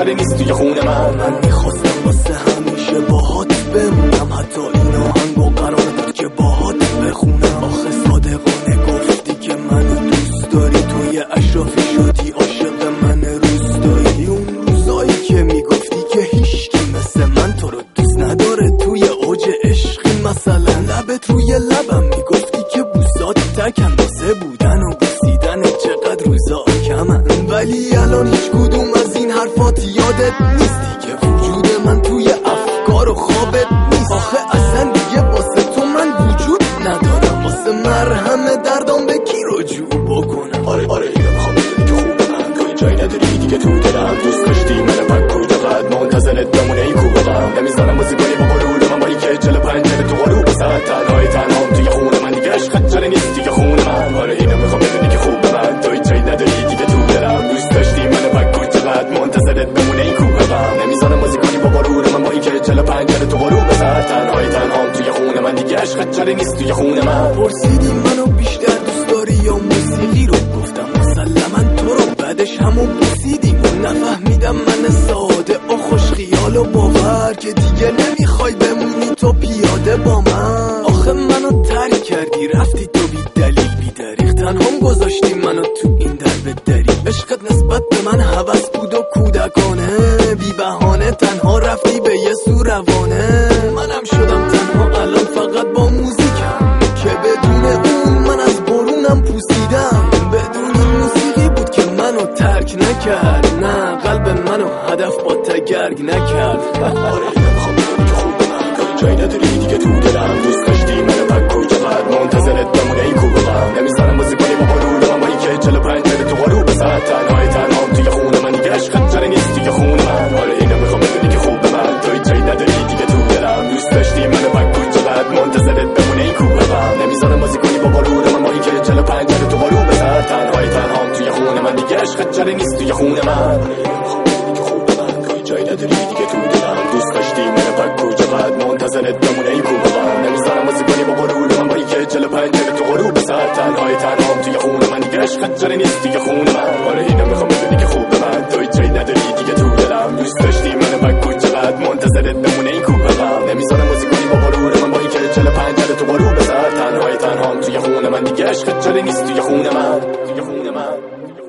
خچری نیست توی خون من میخواستم واسه همیشه باهات بمونم، حتی این آهنگو قرار بود که باهات بخونم. آخه صادقانه گفتی که منو دوست داری، توی اشرافی شدی عاشق من روستایی. اون روزایی که میگفتی که هیچکی مثل من تو رو دوست نداره، توی اوج عشقی مثلا لبت روی لبم میگفتی که بوسات تک اندازه بودن و بوسیدن چقدر روزا کمن. ولی الان هیچ کدوم از این حرفات یادت نیستی که وجود من توی افکار و خوابت نیست. آخه اصلا دیگه واسه تو من وجود ندارم، واسه مرهم دردام به کی رجوع بکنم؟ آره اینو میخوام بدونی که خوب من توی جایی نداری دیگه تو دلم. دوست داشتی منو پکو چقدر منتظرت بمونه این کوبم. نمیذارم بازی کنی با غرور من، با این که جلو پنجره تو غروب ساعت تنهام توی خونه من دیگه عشق خچری نیست دیگه خون من. آره اینو میخوام بدونی که خوب من توی جایی نداری دیگه تو دلم. دوست داشتی منو پکو چقدر منتظرت بمونه این کوبم. نمیذارم بازی کنی با غرور من، با این که جلو پنجره تو غروب ساعت تنهام توی خونه من دیگه عشق خچری نیست توی خون من. پرسیدی منو بیشتر دوست داری یا موسیقی رو؟ گفتم مسلما تو رو، بعدش همون بوسیدیم و نفهمیدم من ساده و خوش خیال و باور که دیگه نمیخوای بمونی تو پیاده با من. آخه منو ترک کردی رفتی تو بی دلیل بی دریغ، تنهام گذاشتی منو تو این درب دری. عشقت نسبت به من هوس بود و کودکانه، بی بهانه تنها رفتی به یه سو روانه. منم شدم تنها الان فقط با موزیکم، که بدون اون من از برونم پوسیدم. بدون این موسیقی بود که منو ترک نکرد، نه قلب منو هدف با تگرگ نکرد. آره اینو میخوام بدونی که خوب من توی جایی نداری دیگه تو دلم. دوست داشتی منو پکو چقدر منتظرت بمونه این کوبم. نمیذارم بازی کنی با غرور من، با این که جلو پنجره تو غروب ساعت تنهام توی خونه من دیگه عشق خچری نیست دیگه خون من. آره اینو میخوام بدونی که خوب من توی جایی نداری دیگه تو دلم. دوست داشتی منو پکو چقدر منتظرت بمونه این کوبم. نمیذارم بازی کنی با غرور من، با این که جلو پنجره تو غروب ساعت تنهام توی خونه من دیگه عشق خچری نیست توی خون من. جایی نداری دیگه تو دلم. دوست داشتی منو پکو چقدر منتظرت بمونه این کوبم. نمیذارم بازی کنی با غرور من، با این که جلو پنجره تو غروب ساعت تنهام توی خونه من دیگه عشق خچری نیست دیگه خون من. آره اینو میخوام بدونی که خوب من توی جایی نداری دیگه تو دلم. دوست داشتی منو پکو چقدر منتظرت بمونه این کوبم. نمیذارم بازی کنی با غرور من، با این که جلو پنجره تو غروب ساعت تنهام توی خونه من دیگه عشق خچری نیست توی خون من.